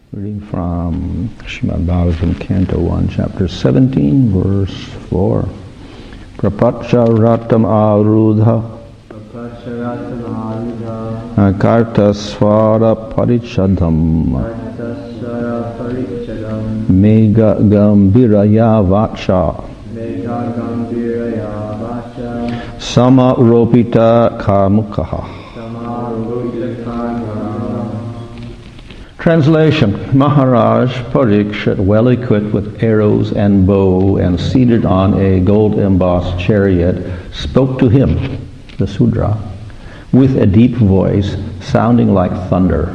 Reading from Srimad Bhagavatam, Canto 1, Chapter 17, Verse 4. Prapacharatam arudha karta swara parichadam mega gambiraya vacha samaropita karmukaha. Translation. Maharaj Parikshit, well equipped with arrows and bow and seated on a gold-embossed chariot, spoke to him, the Sudra, with a deep voice sounding like thunder.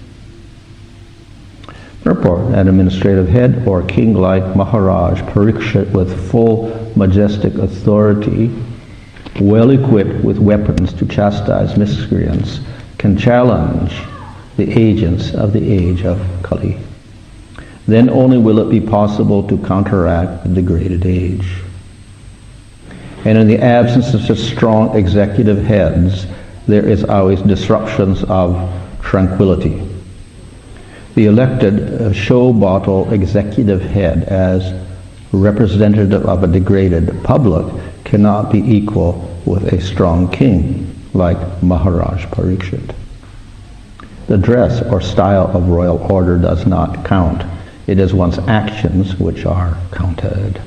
Purport. An administrative head or king like Maharaj Parikshit with full majestic authority, well equipped with weapons to chastise miscreants, can challenge the agents of the age of Kali. Then only will it be possible to counteract the degraded age. And in the absence of such strong executive heads, there is always disruptions of tranquility. The elected show bottle executive head as representative of a degraded public cannot be equal with a strong king like Maharaj Parikshit. The dress or style of royal order does not count. It is one's actions which are counted.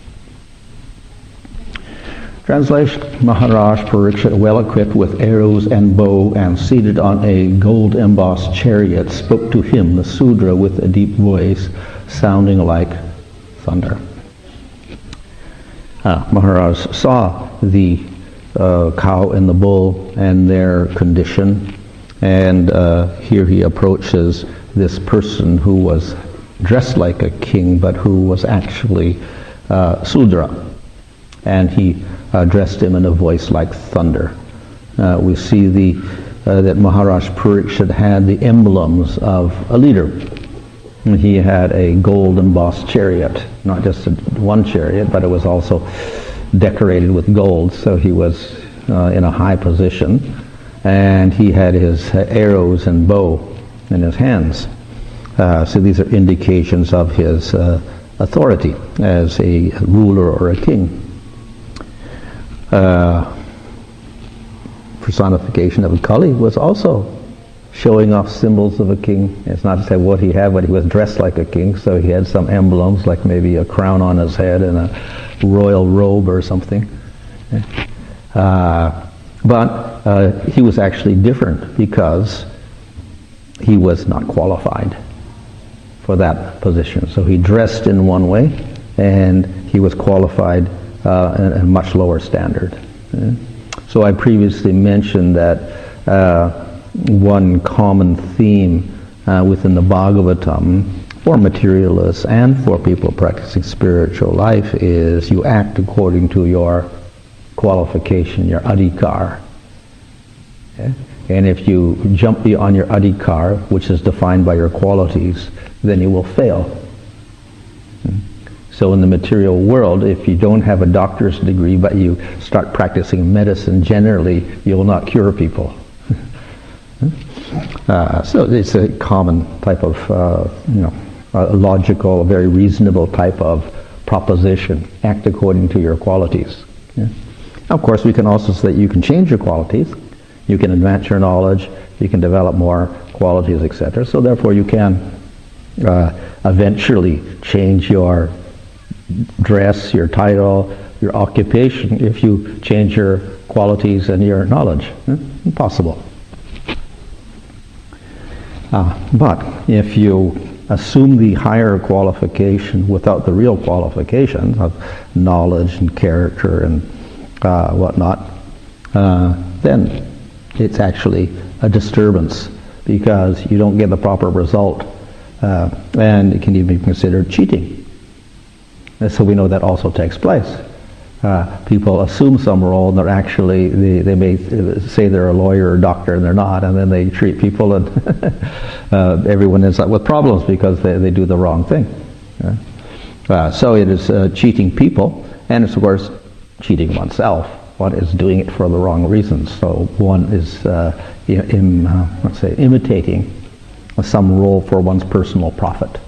Translation. Maharaj Parikshit, well equipped with arrows and bow and seated on a gold-embossed chariot, spoke to him, the Sudra, with a deep voice sounding like thunder. Maharaj saw the cow and the bull and their condition, and here he approaches this person who was dressed like a king but who was actually Sudra, and he addressed him in a voice like thunder. We see that Maharaj Parikshit had the emblems of a leader. He had a gold embossed chariot, not just one chariot, but it was also decorated with gold, so he was in a high position. And he had his arrows and bow in his hands. So these are indications of his authority as a ruler or a king. Personification of Kali was also showing off symbols of a king. It's not to say what he had, but he was dressed like a king, so he had some emblems, like maybe a crown on his head and a royal robe or something. But he was actually different because he was not qualified for that position. So he dressed in one way, and he was qualified at a much lower standard. So I previously mentioned that one common theme within the Bhagavatam for materialists and for people practicing spiritual life is you act according to your qualification, your adhikar. Okay? And if you jump beyond your adhikar, which is defined by your qualities, then you will fail. So in the material world, if you don't have a doctor's degree but you start practicing medicine generally, you will not cure people. So it's a common type of, a logical, very reasonable type of proposition. Act according to your qualities. Yeah? Of course, we can also say that you can change your qualities, you can advance your knowledge, you can develop more qualities, etc. So therefore you can eventually change your dress, your title, your occupation if you change your qualities and your knowledge. Impossible. But if you assume the higher qualification without the real qualifications of knowledge and character and whatnot, then it's actually a disturbance because you don't get the proper result, and it can even be considered cheating. And so we know that also takes place. People assume some role and they're actually, they may say they're a lawyer or doctor and they're not, and then they treat people and everyone ends up with problems because they do the wrong thing. So it is cheating people, and it's of course cheating oneself. One is doing it for the wrong reasons. So one is, let's say, imitating some role for one's personal profit.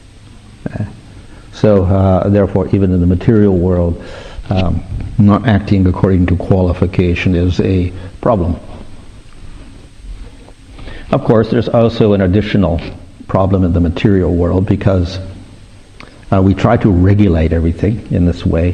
So therefore, even in the material world, not acting according to qualification is a problem. Of course, there's also an additional problem in the material world because we try to regulate everything in this way.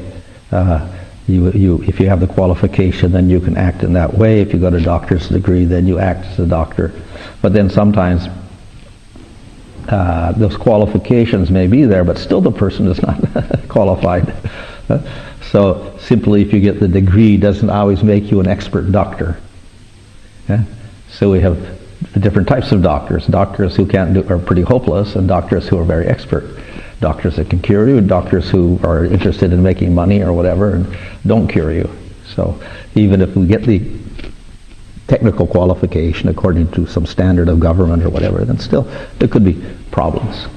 If you have the qualification, then you can act in that way. If you got a doctor's degree, then you act as a doctor. But then sometimes those qualifications may be there, but still the person is not qualified. So simply if you get the degree doesn't always make you an expert doctor. So we have different types of doctors. Doctors who can't do are pretty hopeless, and doctors who are very expert. Doctors that can cure you, doctors who are interested in making money or whatever and don't cure you. So even if we get the technical qualification according to some standard of government or whatever, then still there could be problems.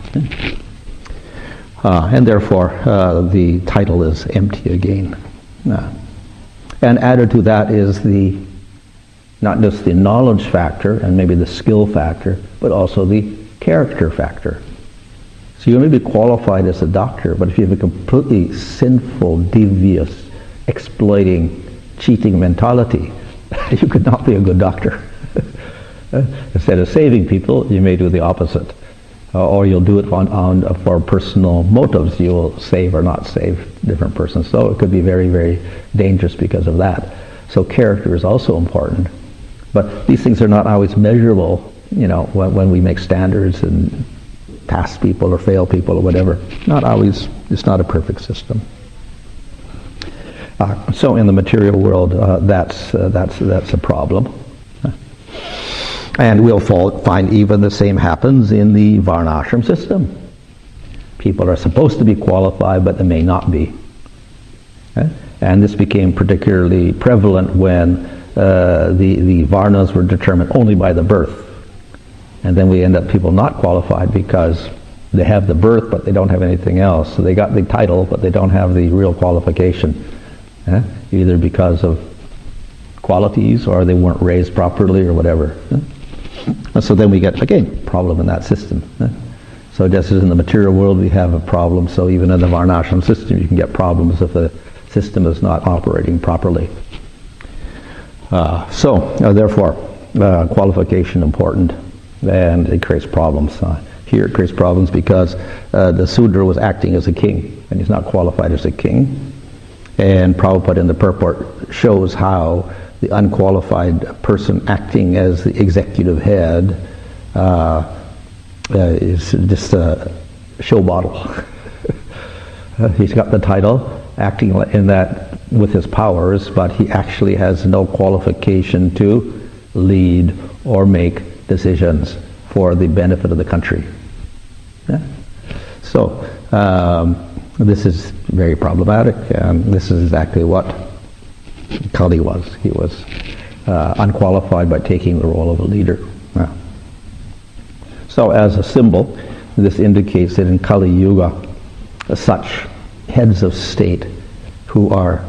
And therefore the title is empty again. And added to that is not just the knowledge factor and maybe the skill factor, but also the character factor. So you may be qualified as a doctor, but if you have a completely sinful, devious, exploiting, cheating mentality, you could not be a good doctor. Instead of saving people, you may do the opposite. Or you'll do it for personal motives. You will save or not save different persons. So it could be very, very dangerous because of that. So character is also important. But these things are not always measurable, when we make standards and pass people or fail people or whatever. Not always. It's not a perfect system. So in the material world, that's a problem. And we'll find even the same happens in the Varnashram system. People are supposed to be qualified, but they may not be. And this became particularly prevalent when the Varnas were determined only by the birth. And then we end up people not qualified because they have the birth, but they don't have anything else. So they got the title, but they don't have the real qualification. Either because of qualities or they weren't raised properly or whatever. So then we get, again, problem in that system. So just as in the material world we have a problem, so even in the Varnashram system you can get problems if the system is not operating properly. Therefore, qualification important, and it creates problems. Here it creates problems because the Sudra was acting as a king, and he's not qualified as a king. And Prabhupada in the purport shows how the unqualified person acting as the executive head is just a show bottle. He's got the title, acting in that with his powers, but he actually has no qualification to lead or make decisions for the benefit of the country. So this is very problematic, and this is exactly what Kali was. He was unqualified by taking the role of a leader. So as a symbol, this indicates that in Kali Yuga, such heads of state who are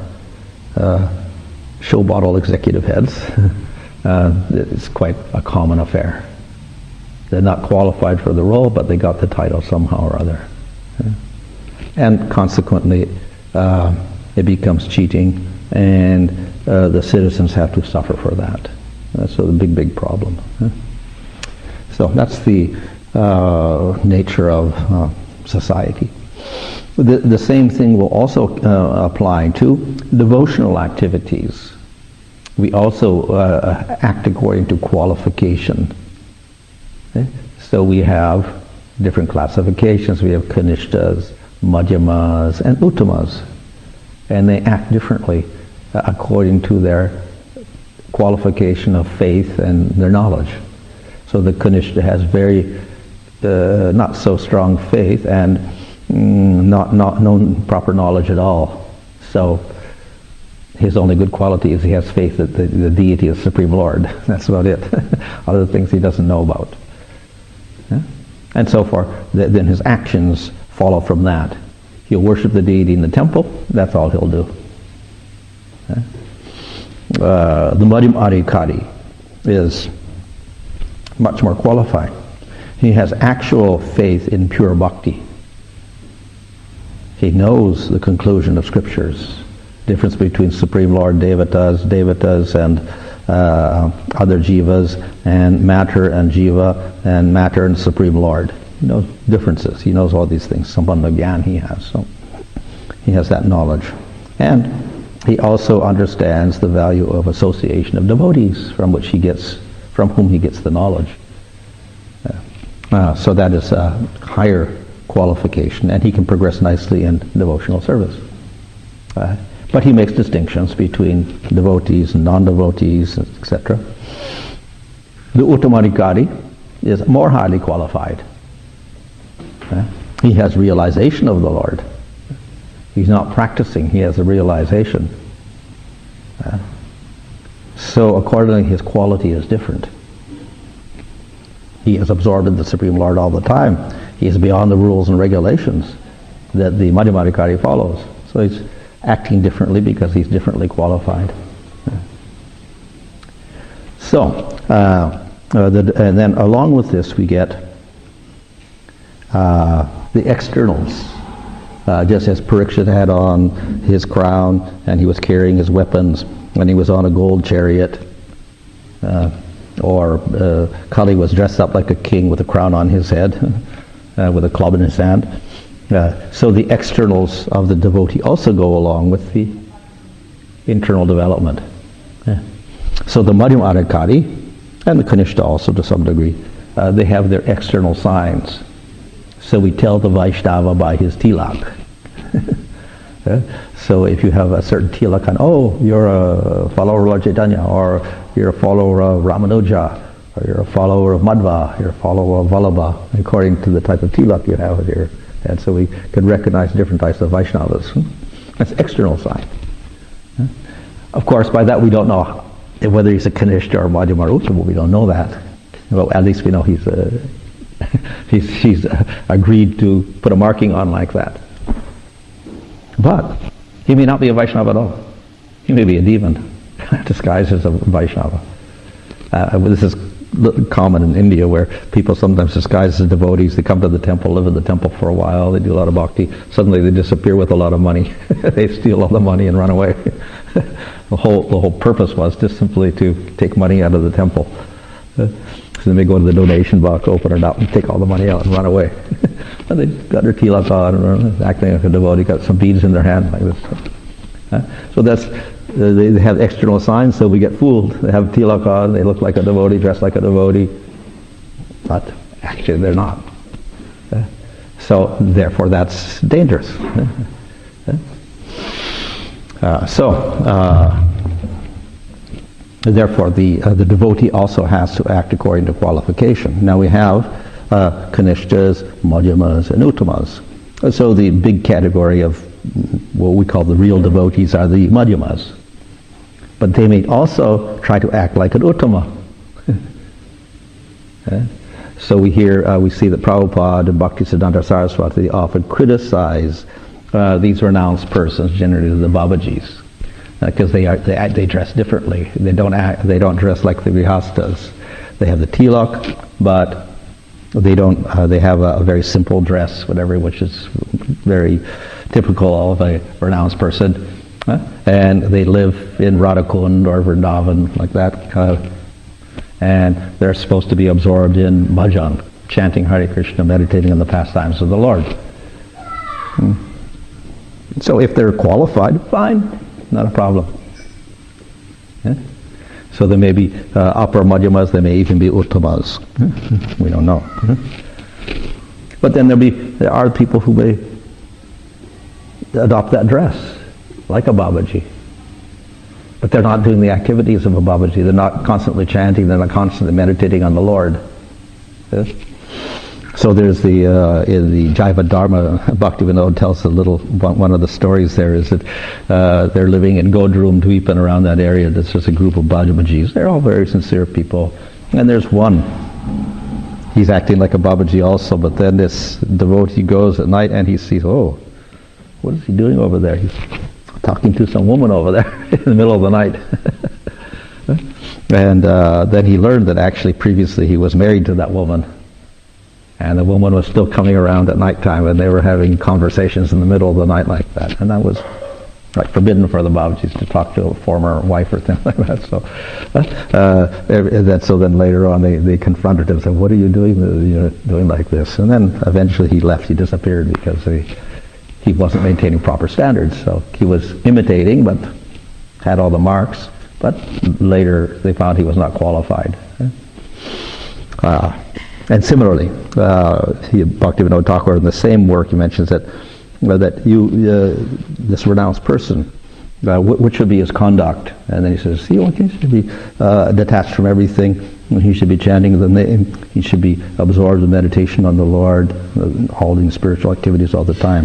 show bottle executive heads, it's quite a common affair. They're not qualified for the role, but they got the title somehow or other. And consequently, it becomes cheating, and the citizens have to suffer for that. That's a big problem. So that's the nature of society. The same thing will also apply to devotional activities. We also act according to qualification. So we have different classifications. We have Kanishtas, Madhyamas, and Uttamas. And they act differently according to their qualification of faith and their knowledge. So the Kanishta has very not so strong faith and not known proper knowledge at all. So his only good quality is he has faith that the deity is Supreme Lord. That's about it. Other things he doesn't know about. And so forth. Then his actions follow from that. He'll worship the deity in the temple. That's all he'll do. The Madhyam Adhikari is much more qualified. He has actual faith in pure bhakti. He knows the conclusion of scriptures, difference between Supreme Lord, devatas and other jivas, and matter and jiva, and matter and Supreme Lord. He knows differences. He knows all these things. Sambandha Gyan he has. So he has that knowledge. And he also understands the value of association of devotees from whom he gets the knowledge. So that is a higher qualification, and he can progress nicely in devotional service. But he makes distinctions between devotees and non-devotees, etc. The Uttamadhikari is more highly qualified. He has realization of the Lord. He's not practicing, he has a realization. So accordingly his quality is different. He is absorbed in the Supreme Lord all the time. He is beyond the rules and regulations that the Madhyamadhikari follows. So he's acting differently because he's differently qualified. And then along with this we get the externals. Just as Parikshit had on his crown and he was carrying his weapons and he was on a gold chariot, or Kali was dressed up like a king with a crown on his head, with a club in his hand. So the externals of the devotee also go along with the internal development. So the Madhyamadhikari and the Kanishta also to some degree, they have their external signs. So we tell the Vaishnava by his tilak. So if you have a certain tilak on, oh, you're a follower of Lord Chaitanya, or you're a follower of Ramanuja, or you're a follower of Madhva, you're a follower of Vallabha, according to the type of tilak you have here. And so we can recognize different types of Vaishnavas. That's external sign. Of course, by that we don't know whether he's a Kanishta or Madhyama or Uttama. We don't know that. Well, at least we know he's agreed to put a marking on like that. But he may not be a Vaishnava at all. He may be a demon disguised as a Vaishnava. This is common in India, where people sometimes disguise as devotees. They come to the temple, live in the temple for a while, they do a lot of bhakti. Suddenly they disappear with a lot of money. They steal all the money and run away. The whole purpose was just simply to take money out of the temple. So they may go to the donation box, open it up, and take all the money out and run away. And they got their tilak on, acting like a devotee, got some beads in their hand like this. So that's, they have external signs, so we get fooled. They have tilak on, they look like a devotee, dress like a devotee, but actually they're not. So therefore that's dangerous. Therefore the devotee also has to act according to qualification. Now we have Kanishtas, Madhyamas, and Uttamas. So the big category of what we call the real devotees are the Madhyamas. But they may also try to act like an Uttama. So we see that Prabhupada and Bhaktisiddhanta Saraswati often criticize these renounced persons, generally the Babajis, because they dress differently. They don't dress like the Grihastas. They have the tilak, but they don't. They have a very simple dress, whatever, which is very typical of a renounced person. And they live in Radhakund or Vrindavan, like that. And they're supposed to be absorbed in bhajan, chanting Hare Krishna, meditating on the pastimes of the Lord. So if they're qualified, fine, not a problem. So there may be upper Madhyamas, there may even be Uttamas. We don't know. But then there are people who may adopt that dress, like a Babaji. But they're not doing the activities of a Babaji. They're not constantly chanting, they're not constantly meditating on the Lord. Yes? So there's in the Jaiva Dharma, Bhaktivinoda tells one of the stories there is that they're living in Godrum, Dweep, around that area. There's just a group of Babajis. They're all very sincere people. And there's one, he's acting like a Babaji also, but then this devotee goes at night and he sees, oh, what is he doing over there? He's talking to some woman over there in the middle of the night. And then he learned that actually previously he was married to that woman. And the woman was still coming around at nighttime, and they were having conversations in the middle of the night like that. And that was like forbidden for the Babajis to talk to a former wife or something like that. So then later on they confronted him and said, "What are you doing? Doing like this?" And then eventually he left. He disappeared because he wasn't maintaining proper standards. So he was imitating, but had all the marks. But later they found he was not qualified. And similarly, Bhaktivinoda Thakur in the same work he mentions that this renounced person, what should be his conduct? And then he says, he should be detached from everything. He should be chanting the name. He should be absorbed in meditation on the Lord, holding spiritual activities all the time.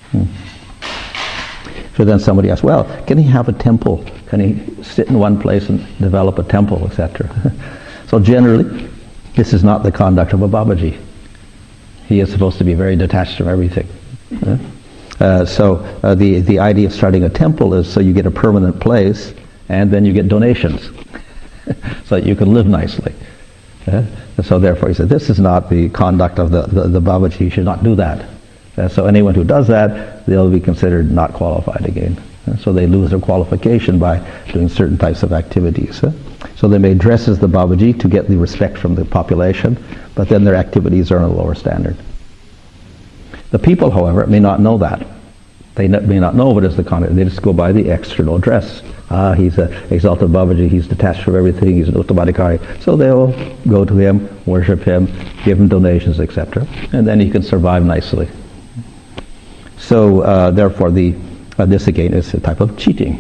So then somebody asks, well, can he have a temple? Can he sit in one place and develop a temple, etc.? So generally, this is not the conduct of a Babaji. He is supposed to be very detached from everything. So the idea of starting a temple is so you get a permanent place, and then you get donations, so that you can live nicely. So therefore, he said, this is not the conduct of the Babaji. You should not do that. So anyone who does that, they'll be considered not qualified again. So they lose their qualification by doing certain types of activities. So they may dress as the Babaji to get the respect from the population, but then their activities are on a lower standard. The people, however, may not know that. They may not know what is the conduct. They just go by the external dress. He's an exalted Babaji, he's detached from everything, he's an Uttamaadhikari. So they'll go to him, worship him, give him donations, etc. And then he can survive nicely. So therefore this again is a type of cheating.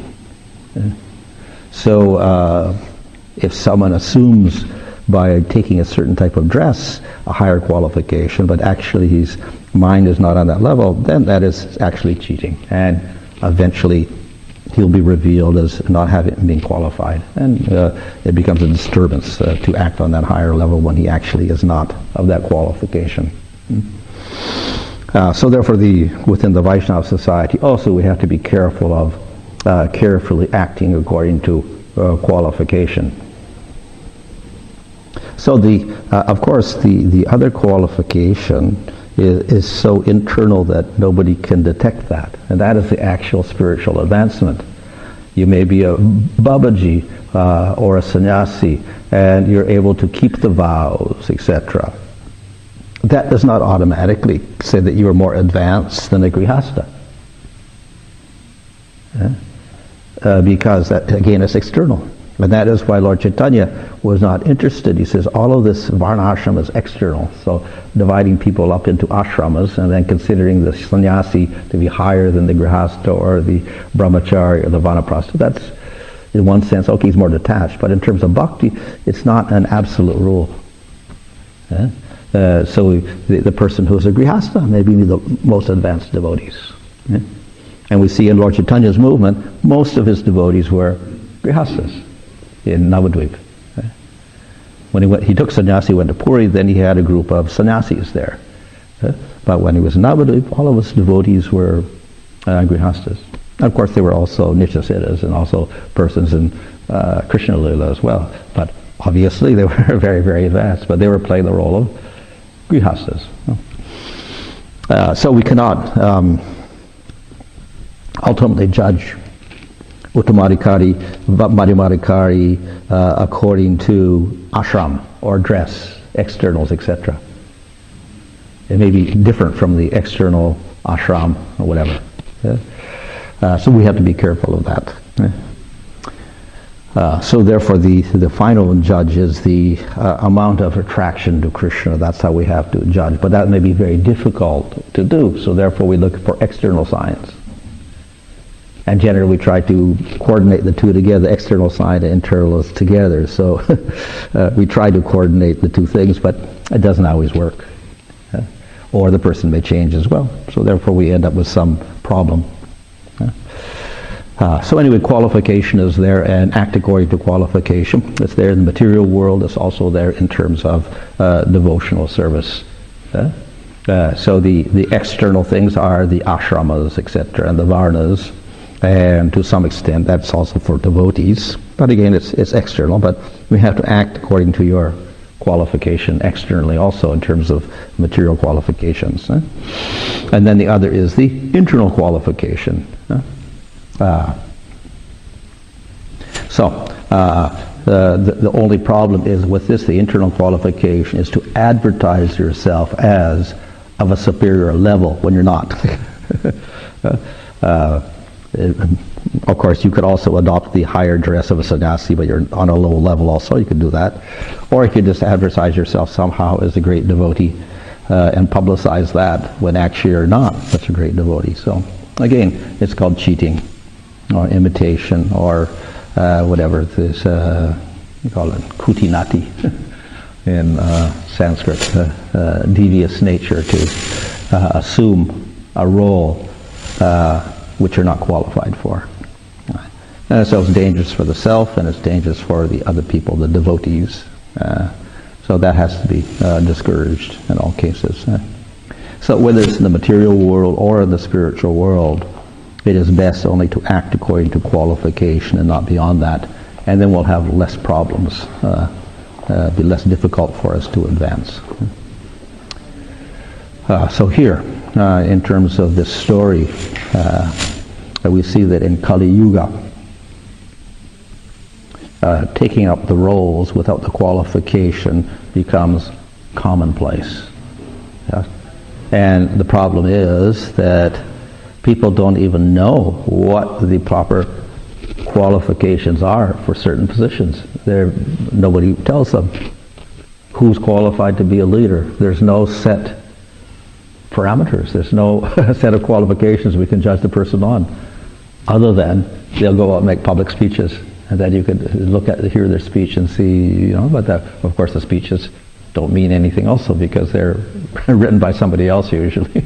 So if someone assumes by taking a certain type of dress a higher qualification, but actually his mind is not on that level, then that is actually cheating. And eventually he'll be revealed as not having been qualified. And it becomes a disturbance to act on that higher level when he actually is not of that qualification. So therefore within the Vaishnava society also we have to be careful of carefully acting according to qualification. So of course the other qualification is so internal that nobody can detect that, and that is the actual spiritual advancement. You may be a Babaji or a sannyasi, and you're able to keep the vows, etc. That does not automatically say that you are more advanced than a grihastha. Because that, again, is external. And that is why Lord Chaitanya was not interested. He says all of this varna ashram is external. So dividing people up into ashramas and then considering the sannyasi to be higher than the grihastha or the brahmachari or the vanaprastha, that's in one sense, okay, he's more detached. But in terms of bhakti, it's not an absolute rule. So the person who is a grihastha may be the most advanced devotees. And we see in Lord Chaitanya's movement, most of his devotees were grihasthas in Navadvip. When he took sannyasi, went to Puri, then he had a group of sannyasis there. But when he was in Navadvip, all of his devotees were grihasthas. And of course, there were also nityasiddhas and also persons in Krishna Lila as well. But obviously, they were very, very advanced. But they were playing the role of grihasthas. So we cannot ultimately judge Uttamaadhikari, Madhyamadhikari according to ashram or dress, externals, etc. It may be different from the external ashram or whatever. So we have to be careful of that. So therefore the final judge is the amount of attraction to Krishna. That's how we have to judge. But that may be very difficult to do. So therefore we look for external signs. And generally we try to coordinate the two together, external sign and internal together. So we try to coordinate the two things, but it doesn't always work. Or the person may change as well. So therefore we end up with some problem. So anyway, qualification is there, and act according to qualification. It's there in the material world. It's also there in terms of devotional service. So the external things are the ashramas, etc., and the varnas. And to some extent, that's also for devotees. But again, it's external. But we have to act according to your qualification externally also in terms of material qualifications. And then the other is the internal qualification. The only problem is with this, the internal qualification is to advertise yourself as of a superior level when you're not. Of course, you could also adopt the higher dress of a sannyasi, but you're on a low level also. You could do that. Or you could just advertise yourself somehow as a great devotee and publicize that when actually you're not such a great devotee. So, again, it's called cheating or imitation or whatever this, you call it kutinati in Sanskrit, devious nature to assume a role which you're not qualified for. So it's dangerous for the self and it's dangerous for the other people, the devotees. So that has to be discouraged in all cases. So whether it's in the material world or in the spiritual world, it is best only to act according to qualification and not beyond that. And then we'll have less problems, be less difficult for us to advance. So here, in terms of this story, we see that in Kali Yuga, taking up the roles without the qualification becomes commonplace. Yeah? And the problem is that people don't even know what the proper qualifications are for certain positions. Nobody tells them who's qualified to be a leader. There's no set parameters. There's no set of qualifications we can judge the person on, other than they'll go out and make public speeches, and then you could hear their speech and see, but of course the speeches don't mean anything also because they're written by somebody else usually.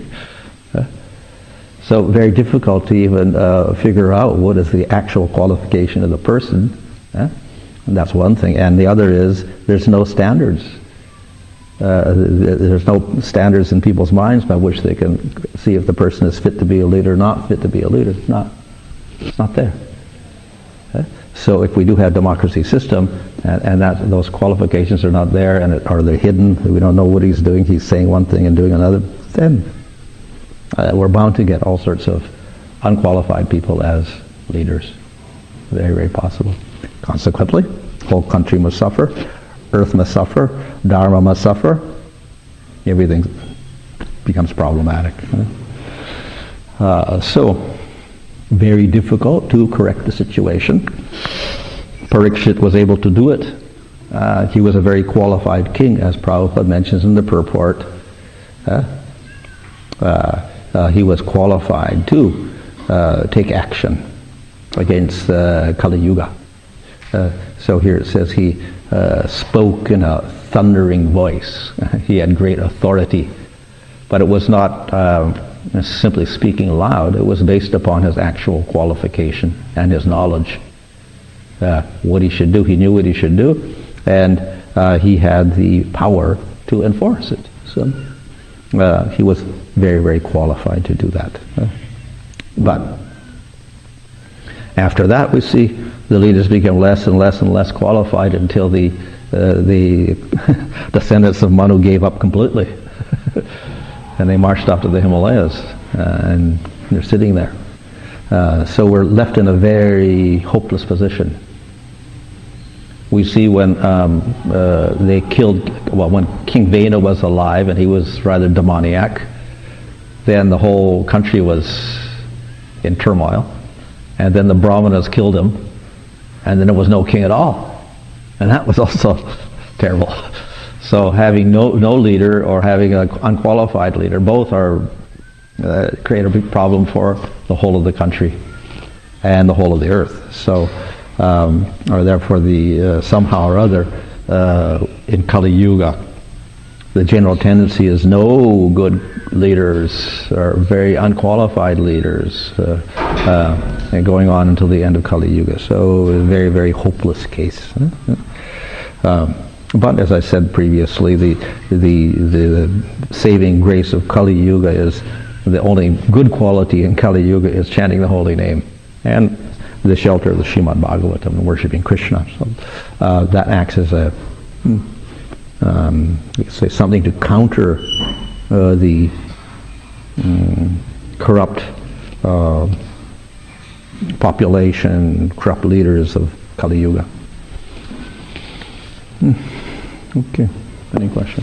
So very difficult to even figure out what is the actual qualification of the person. And that's one thing. And the other is there's no standards. There's no standards in people's minds by which they can see if the person is fit to be a leader or not fit to be a leader. It's not there. So if we do have democracy system and that those qualifications are not there or they're hidden, we don't know what he's doing, he's saying one thing and doing another, then we're bound to get all sorts of unqualified people as leaders. Very, very possible. Consequently, the whole country must suffer, earth must suffer, dharma must suffer, everything becomes problematic. So, very difficult to correct the situation. Parikshit was able to do it. He was a very qualified king, as Prabhupada mentions in the purport. He was qualified to take action against Kali Yuga. So here it says he spoke in a thundering voice. He had great authority. But it was not simply speaking loud. It was based upon his actual qualification and his knowledge. What he should do, he knew what he should do, and he had the power to enforce it. So he was very, very qualified to do that. But after that, we see the leaders became less and less and less qualified until the descendants of Manu gave up completely. And they marched off to the Himalayas, and they're sitting there. So we're left in a very hopeless position. We see when they killed, when King Vena was alive and he was rather demoniac, then the whole country was in turmoil. And then the Brahmanas killed him, and then there was no king at all. And that was also terrible. So having no leader or having an unqualified leader, both are create a big problem for the whole of the country and the whole of the earth. So, or therefore, somehow or other, in Kali Yuga, the general tendency is no good leaders or very unqualified leaders, and going on until the end of Kali Yuga. So, a very, very hopeless case. But as I said previously, the saving grace of Kali Yuga is the only good quality in Kali Yuga is chanting the holy name and the shelter of the Srimad Bhagavatam and worshipping Krishna. So that acts as a you could say something to counter the corrupt population, corrupt leaders of Kali Yuga. Okay, any question?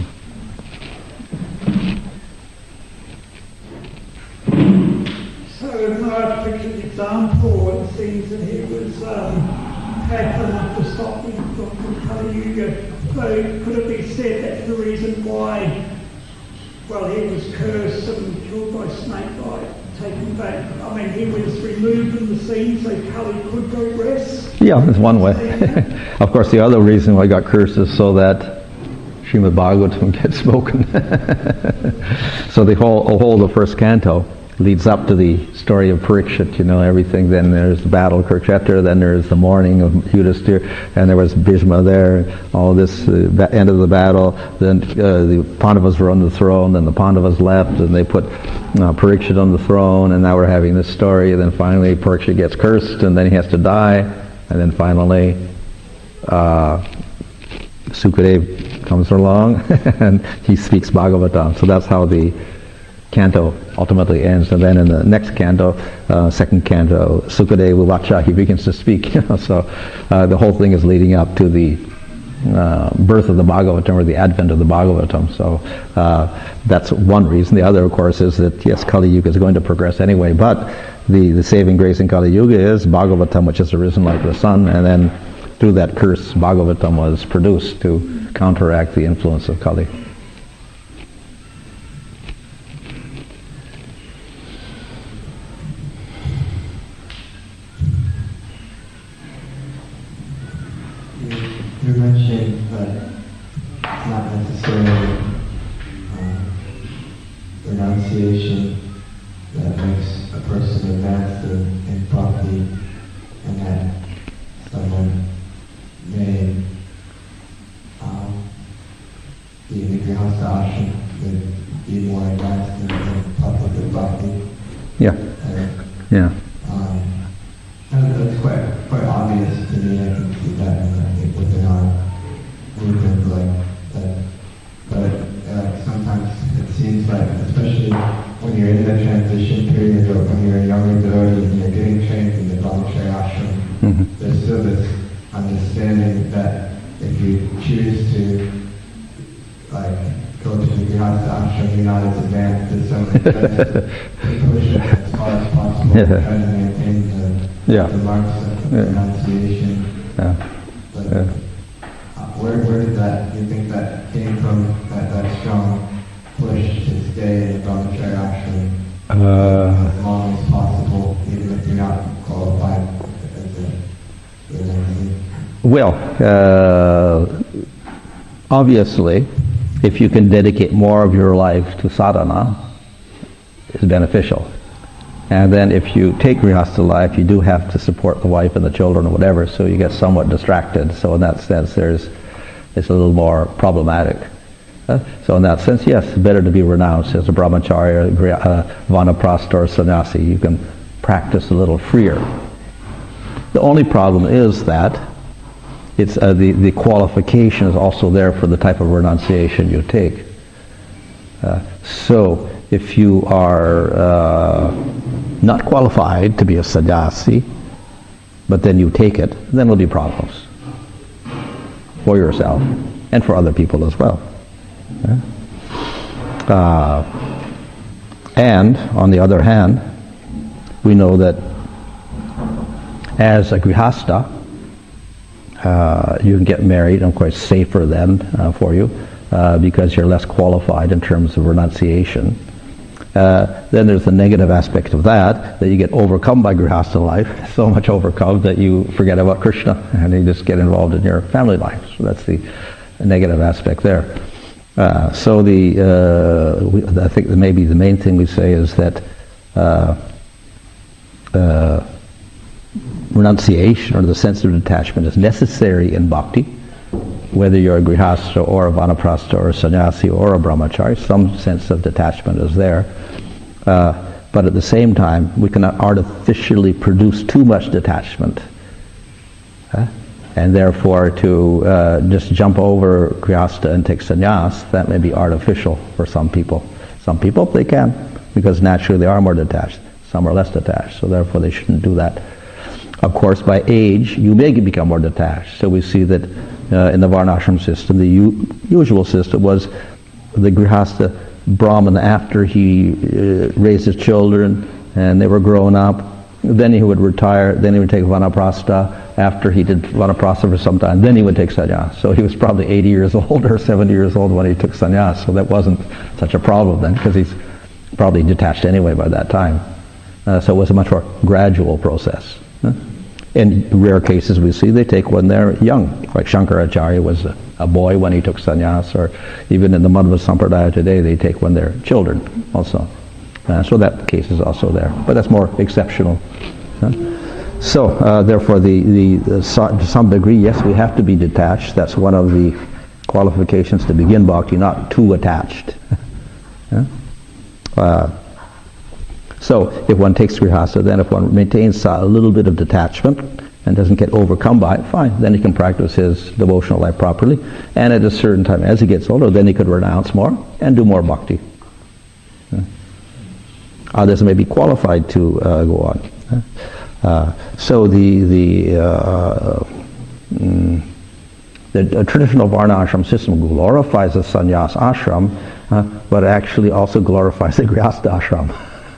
So in my particular example, it seems that he was powerful enough to stop the from Kali Yuga. So could it be said that's the reason why, well, he was cursed and killed by snake by taken back? I mean, he was removed from the scene so Kali could regress? Yeah, that's one way. Of course, the other reason why he got cursed is so that Srimad Bhagavatam gets spoken. So the whole the first canto leads up to the story of Parikshit, everything. Then there's the battle of Kurukshetra, then there's the mourning of Yudhisthira, and there was Bhishma there, all this, end of the battle. Then the Pandavas were on the throne, then the Pandavas left, and they put Parikshit on the throne, and now we're having this story. And then finally Parikshit gets cursed, and then he has to die, and then finally Sukadeva comes along, and he speaks Bhagavatam. So that's how the canto ultimately ends, and then in the next canto, second canto, Sukadeva Vacha, he begins to speak. So the whole thing is leading up to the birth of the Bhagavatam, or the advent of the Bhagavatam. So that's one reason. The other, of course, is that yes, Kali Yuga is going to progress anyway, but the saving grace in Kali Yuga is Bhagavatam, which has arisen like the sun, and then through that curse, Bhagavatam was produced to counteract the influence of Kali. You mentioned that it's not necessarily renunciation that makes a person advance in bhakti, and that someone may be in the grihastha ashram would be more advanced in public bhakti. Yeah. Yeah. That's quite obvious to me. I can see that, and I think within our movement like that. But sometimes it seems like, especially when you're in the transition period, or when you're a younger devotee and you're getting trained in the Brahmacharya ashram, there's still this understanding that if you choose to go to the grihastha ashram, you're not as advanced as someone who does push it as far as possible, try to maintain the marks of renunciation. But where did that, do you think that came from, that strong push to stay in the Brahmacharya ashram as long as possible, even if you're not qualified as a renunci? Well, obviously, if you can dedicate more of your life to sadhana, it's beneficial. And then if you take grihastha life, you do have to support the wife and the children or whatever, so you get somewhat distracted. So in that sense, it's a little more problematic. So in that sense, yes, it's better to be renounced as a brahmacharya, vanaprastha, or sannyasi. You can practice a little freer. The only problem is that it's the qualification is also there for the type of renunciation you take. So if you are not qualified to be a sannyasi, but then you take it, then there'll be problems for yourself and for other people as well. And on the other hand, we know that as a grihastha, you can get married, and of course safer then for you, because you're less qualified in terms of renunciation. Then there's the negative aspect of that you get overcome by grihastha life, so much overcome that you forget about Krishna and you just get involved in your family life. So that's the negative aspect there. So I think that maybe the main thing we say is that renunciation, or the sense of detachment, is necessary in bhakti, whether you're a grihastha or a vanaprastha or a sannyasi or a brahmachari. Some sense of detachment is there. But at the same time, we cannot artificially produce too much detachment. And therefore, to just jump over grihastha and take sannyas, that may be artificial for some people. Some people, they can, because naturally they are more detached. Some are less detached, so therefore they shouldn't do that. Of course, by age, you may become more detached. So we see that in the varnashram system, the usual system was the grihastha Brahman, after he raised his children and they were grown up, then he would retire, then he would take vanaprastha. After he did vanaprastha for some time, then he would take sannyas. So he was probably 80 years old or 70 years old when he took sannyas, so that wasn't such a problem then, because he's probably detached anyway by that time. So it was a much more gradual process. In rare cases we see they take when they're young, like Shankaracharya was a boy when he took sannyas, or even in the Madhva Sampradaya today they take when they're children also. So that case is also there, but that's more exceptional. So therefore to some degree, yes, we have to be detached. That's one of the qualifications to begin bhakti, not too attached. So if one takes grihastha, then if one maintains a little bit of detachment and doesn't get overcome by it, fine. Then he can practice his devotional life properly. And at a certain time, as he gets older, then he could renounce more and do more bhakti. Others may be qualified to go on. So the traditional Varna ashram system glorifies the sannyas ashram, but actually also glorifies the grihastha ashram.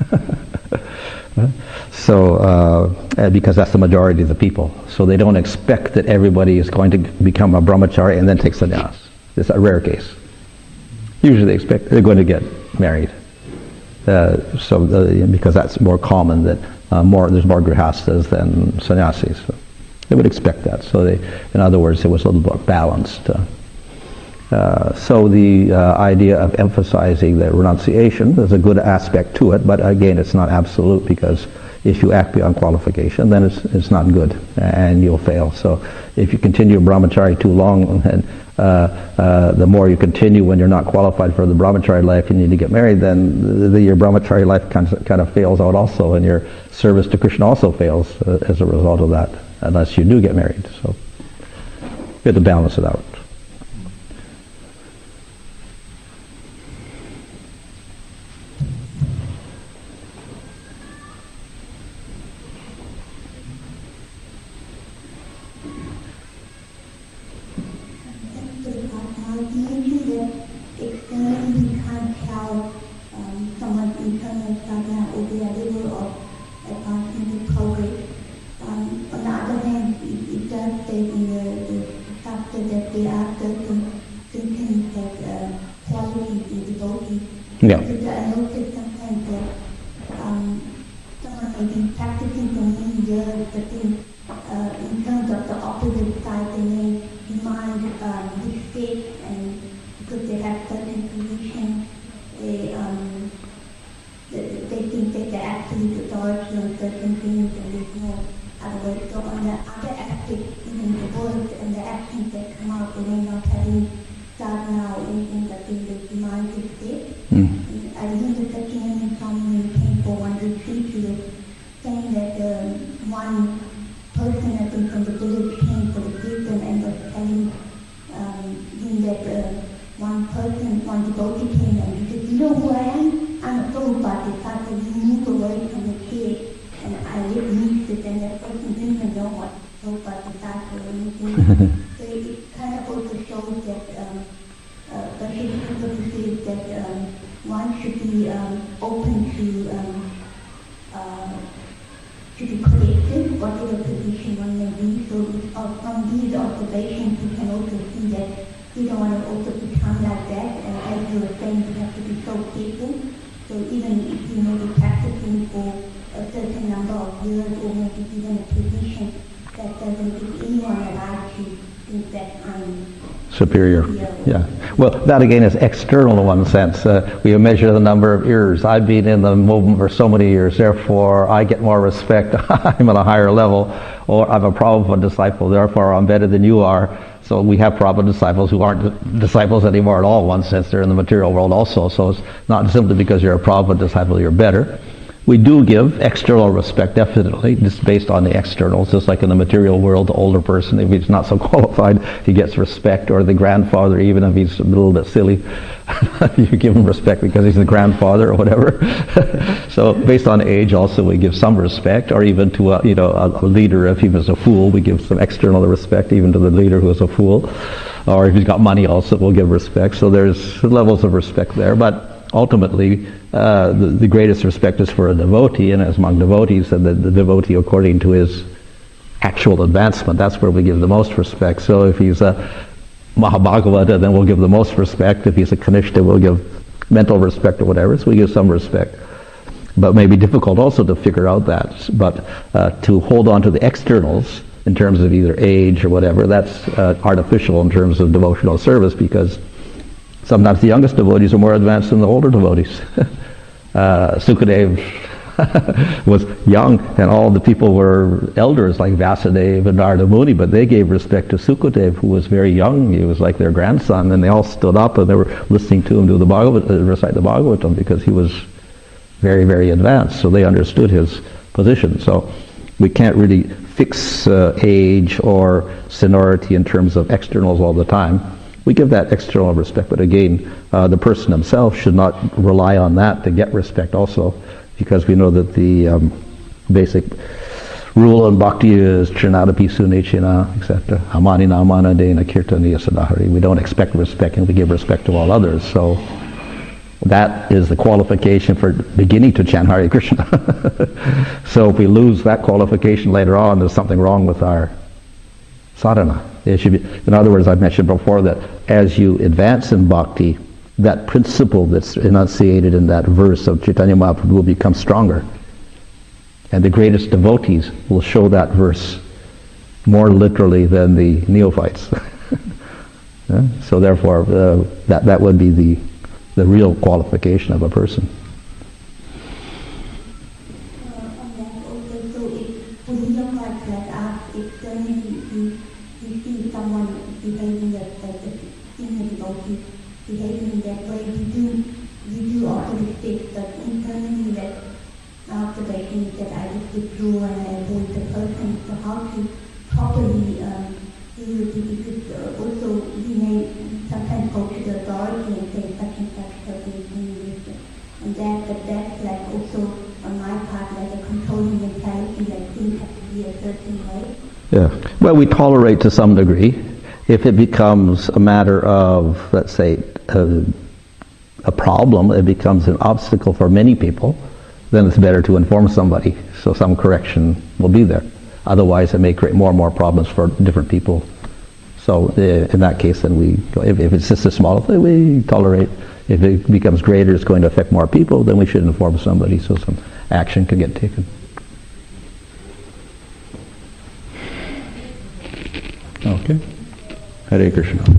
So, because that's the majority of the people. So they don't expect that everybody is going to become a brahmachari and then take sannyas. It's a rare case. Usually they expect they're going to get married. Because that's more common, that there's more grihasthas than sannyasis. So they would expect that. So in other words, it was a little more balanced. So the idea of emphasizing the renunciation, there's a good aspect to it, but again, it's not absolute, because if you act beyond qualification, then it's not good, and you'll fail. So if you continue brahmachari too long, and the more you continue when you're not qualified for the brahmachari life, you need to get married, then your brahmachari life kind of fails out also, and your service to Krishna also fails as a result of that, unless you do get married. So you have to balance it out. Yeah. I noticed sometimes that someone may be practicing for many years, but then in terms of the opposite side, they may demand the state, and because they have certain position, they think that they're absolute authority on certain things, and there's no other way. So on the other aspect, even the words and the actions that come out, they may not have any sadhana or anything, but they demand the state. I remember touching him in Swami came for one retreat, he was saying that one person, I think from the village, came for the kirtan and was telling him that one devotee came and he said, "You know who I am? I'm a Prabhupada." So he moved away from the stage, and I missed it, and that person didn't even know what Prabhupada was or anything. So it kind of also shows that but his philosophy is that one should be open to be corrected, whatever position one may be. So from these observations, you can also see that you don't want to also become like that. As you were saying, you have to be so careful. So even if you may be practicing for a certain number of years, or maybe even a position, that doesn't give anyone a right to think that I'm superior. Yeah. Well, that again is external in one sense. We measure the number of years. I've been in the movement for so many years, therefore I get more respect. I'm on a higher level. Or I'm a Prabhupada disciple, therefore I'm better than you are. So we have Prabhupada disciples who aren't disciples anymore at all, in one sense. They're in the material world also. So it's not simply because you're a Prabhupada disciple you're better. We do give external respect, definitely, just based on the externals. Just like in the material world, the older person, if he's not so qualified, he gets respect, or the grandfather, even if he's a little bit silly, you give him respect because he's the grandfather or whatever. So based on age, also we give some respect, or even to a leader, if he was a fool, we give some external respect, even to the leader who is a fool. Or if he's got money, also we'll give respect. So there's levels of respect there, but ultimately, the greatest respect is for a devotee, and as among devotees, and the devotee according to his actual advancement, that's where we give the most respect. So if he's a Mahabhagavata, then we'll give the most respect. If he's a Kanishta, we'll give mental respect or whatever, so we give some respect. But it may be difficult also to figure out that. But to hold on to the externals in terms of either age or whatever, that's artificial in terms of devotional service, because sometimes the youngest devotees are more advanced than the older devotees. Sukadev was young, and all the people were elders like Vasudeva and Narada Muni, but they gave respect to Sukadev, who was very young. He was like their grandson, and they all stood up and they were listening to him do recite the Bhagavatam, because he was very, very advanced. So they understood his position. So we can't really fix age or seniority in terms of externals all the time. We give that external respect, but again, the person himself should not rely on that to get respect also, because we know that the basic rule in bhakti is Trinadapi Sunechina, etc. Hamani namana dena kirtaniya sadahari. We don't expect respect, and we give respect to all others. So that is the qualification for beginning to chant Hare Krishna. So if we lose that qualification later on, there's something wrong with our sadhana. It should be, in other words, I've mentioned before that as you advance in bhakti, that principle that's enunciated in that verse of Chaitanya Mahaprabhu will become stronger. And the greatest devotees will show that verse more literally than the neophytes. Yeah? So therefore, that would be the real qualification of a person. Behaving in that way, we do offer respect, but internally that after they think that I just withdraw and I avoid the person. So how to properly deal with it, because also we may sometimes go to the authority and say such and such person is doing this and that, but that's like also on my part like a controlling mentality that things have to be a certain way. Yeah. Well, we tolerate to some degree. If it becomes a matter of, let's say, a problem, it becomes an obstacle for many people, then it's better to inform somebody, so some correction will be there. Otherwise, it may create more and more problems for different people. So in that case, then if it's just a small thing, we tolerate. If it becomes greater, it's going to affect more people, then we should inform somebody so some action can get taken. Okay. Hare Krishna.